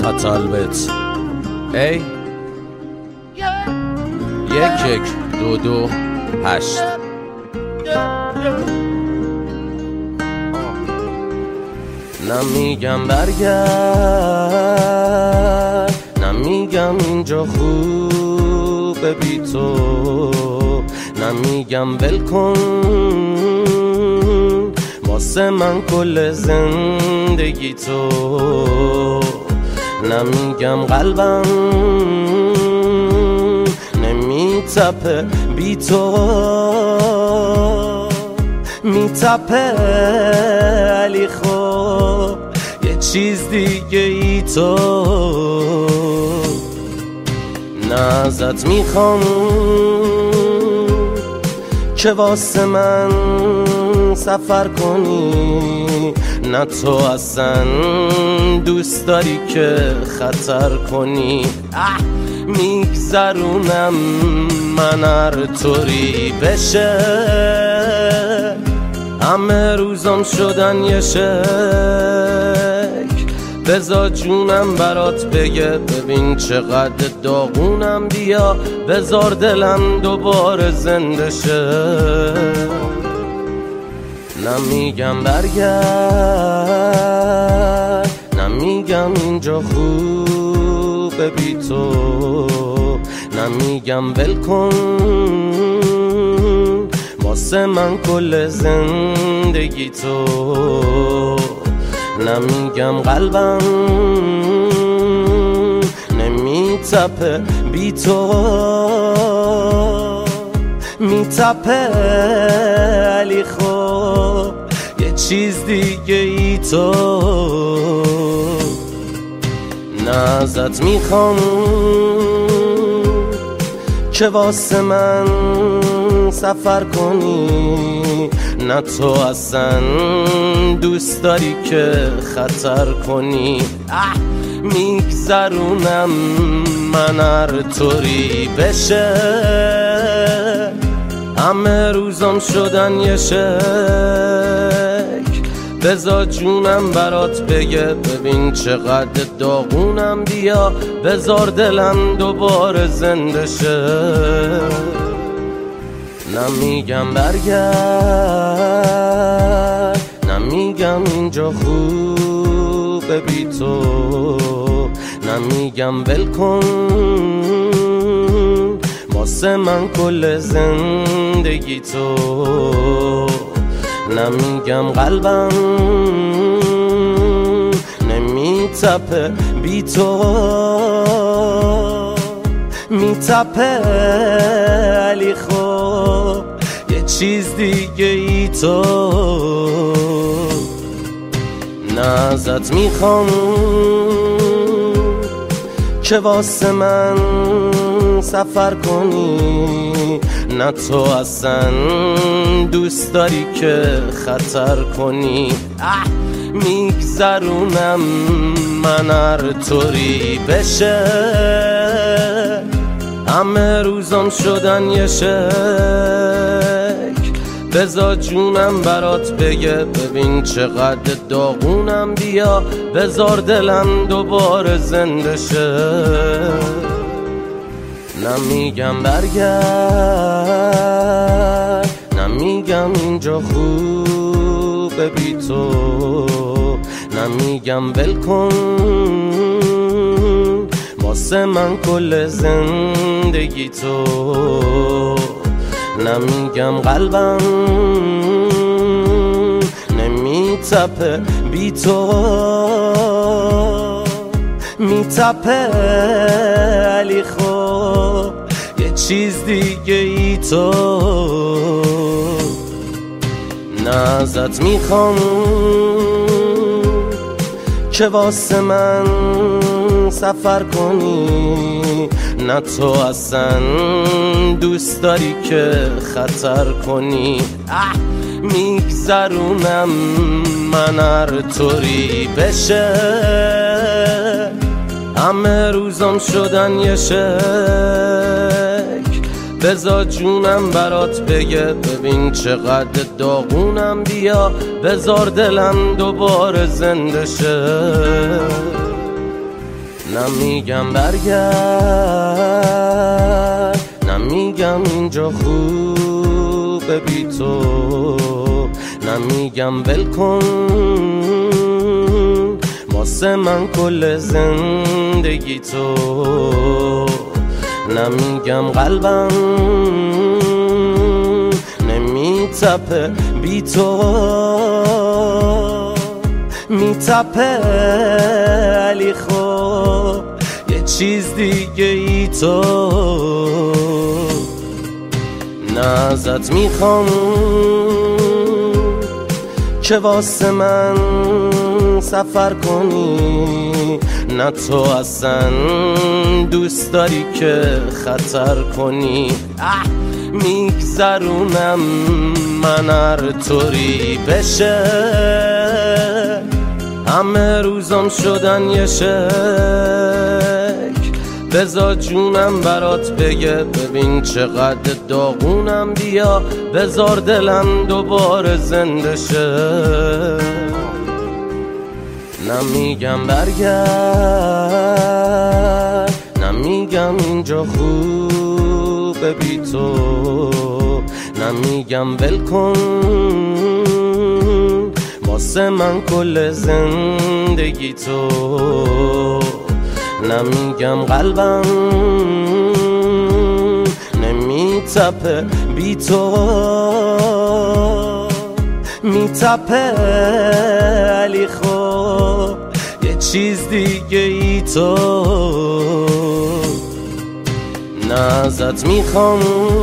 خطالبت ای 1122 نمیگم برگرد، نمیگم اینجا خوبه بی تو، نمیگم ول کن واسه من کل زندگی تو، نمیگم قلبم نمیتپه بی تو، میتپه علی خب یه چیز دیگه ای تو، نه ازت میخوام که واسه من سفر کنی، نه تو اصلا دوست داری که خطر کنی، میگذرونم من هر طوری بشه، همه روزام شدن یه شکل، بذار جونم برات بگه ببین چقدر داغونم، بیا بذار دلم دوباره زنده شه، نمیگم برگرد، نمیگم اینجا خوبه بی تو، نمیگم ول کن واسه من کل زندگی تو، نمیگم قلبم نمیتپه بی تو، میتپه علی خب یه چیز دیگه ای تو، نه ازت میخوام که واسه من سفر کنی، نه تو اصلا دوست داری که خطر کنی، میگذرونم من هر طوری بشه، همه روزام شدن یه شکل، بذار جونم برات بگه ببین چقدر داغونم، بیا بذار دلم دوباره زنده شه، نمیگم برگرد، نمیگم اینجا خوبه بی تو، نمیگم ول کن واسه من کل زندگی تو، نمیگم قلبم نمیتپه بی تو، میتپه علی خب یه چیز دیگه ای تو، نه ازت میخوام که واسه من سفر کنی، نه تو اصلا دوست داری که خطر کنی، میگذرونم من هر طوری بشه، همه روزام شدن یه شکل، بذار جونم برات بگه ببین چقدر داغونم، بیا بذار دلم دوباره زنده شه، نمیگم برگرد، نمیگم اینجا خوبه بی تو، نمیگم ول کن واسه من کل زندگی تو، نمیگم قلبم نمیتپه بی تو، میتپه علی خب یه چیز دیگه ای تو، نه ازت میخوام که واسه من سفر کنی، نه تو اصلا دوست داری که خطر کنی، میگذرونم من هر طوری بشه، همه روزام شدن یه شکل، بذار جونم برات بگه ببین چقدر داغونم، بیا بذار دلم دوباره زنده شه، نمیگم برگرد، نمیگم اینجا خوبه بی تو، نمیگم ول کن واسه من کل زندگی تو، نمیگم قلبم نمیتپه بی تو، میتپه علی خب یه چیز دیگه ای تو. نه ازت میخوام که واسه من سفر کنی، نه تو اصلا دوست داری که خطر کنی. میگذرونم من هر طوری بشه، همه روزام شدن یه شکل، بذار جونم برات بگه ببین چقدر داغونم، بیا بذار دلم دوباره زنده شه. نمیگم برگرد، نمیگم اینجا خوبه بی تو، نمیگم ول کن واسه من کل زندگی تو، نمیگم قلبم نمیتپه بی تو، میتپه علی خب یه چیز دیگه ای تو. نه ازت میخوام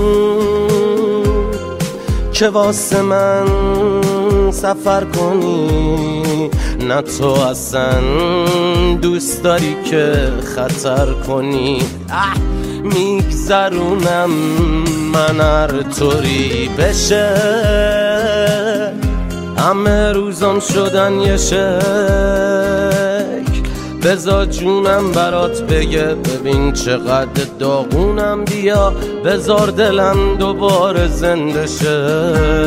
که واسه من سفر کنی، نه تو اصلا دوست داری که خطر کنی. میگذرونم من هر طوری بشه، همه روزام شدن یه شکل، بذار جونم برات بگه ببین چقدر داغونم، بیا بذار دلم دوباره زنده شه.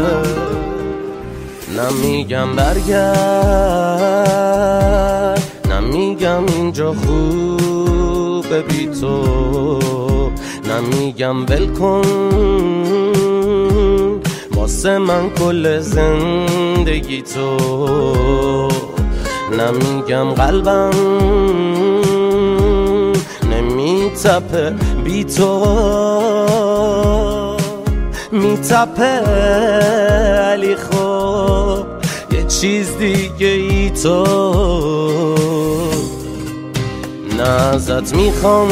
نمیگم برگرد، نمیگم اینجا خوبه بی تو، نمیگم ول کن واسه من کل زندگی تو، نمیگم قلبم نمیتپه بی تو، میتپه علی خب یه چیز دیگه ای تو. نه ازت میخوام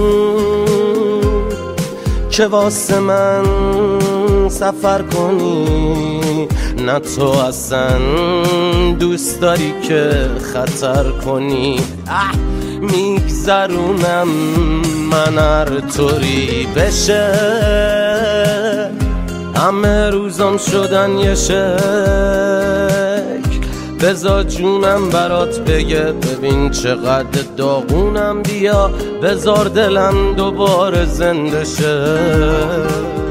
که واسه من سفر کنی، نه تو اصلا دوست داری که خطر کنی. میگذرونم من هر طوری بشه، همه روزام شدن یه شکل، بذار جونم برات بگه ببین چقدر داغونم، بیا بذار دلم دوباره زنده شه.